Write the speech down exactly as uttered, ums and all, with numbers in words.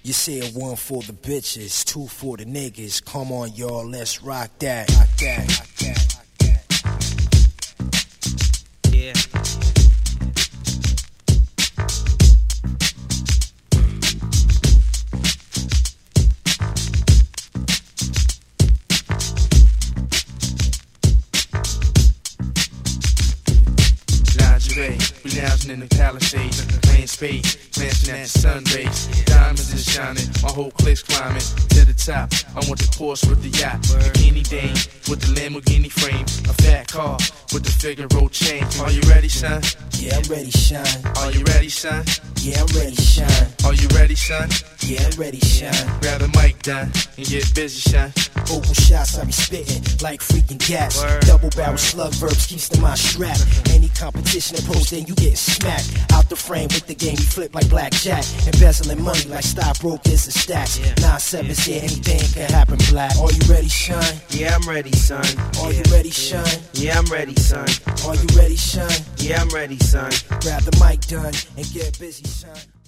You said one for the bitches, two for the niggas. Come on, y'all, let's rock that. Rock that. Rock that. Rock that. Yeah. We lounging in the Palisades, playing spades, glancing at the sun rays. Diamonds is shining, my whole clique's climbing to the top. I want the Porsche with the yacht, bikini dame with the Lamborghini frame, a fat car with the Figaro chain. Are you ready, son? Yeah, I'm ready, shine. Are you ready, son? Yeah, I'm ready, shine. Are you ready, son? Yeah, I'm ready, shine. Grab the mic, done, and get busy, son. Vocal shots I be spitting like freaking gas. Word. Double barrel slug verbs keeps to my strap. Any competition approach, then you get smacked. Out the frame with the game, we flip like blackjack. Embezzling money like stockbrokers and stacks. Nine sevens, yeah, anything can happen, black. Are you ready, shine? Yeah, I'm ready, son. Are you ready, shine? Yeah, I'm ready, son. Are you ready, shine? Yeah, I'm ready, son. Grab the mic, done, and get busy, son.